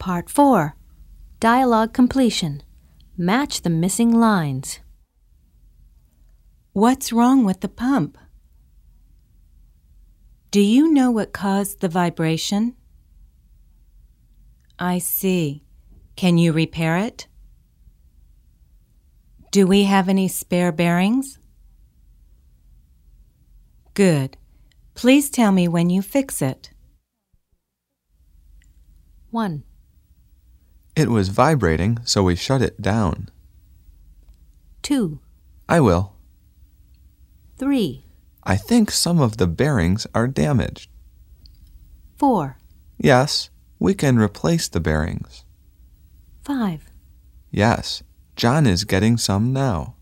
Part 4. Dialogue completion. Match the missing lines. What's wrong with the pump? Do you know what caused the vibration? I see. Can you repair it? Do we have any spare bearings? Good. Please tell me when you fix it. 1, It was vibrating, so we shut it down. 2, I will. 3, I think some of the bearings are damaged. 4, Yes, we can replace the bearings. 5. Yes, John is getting some now.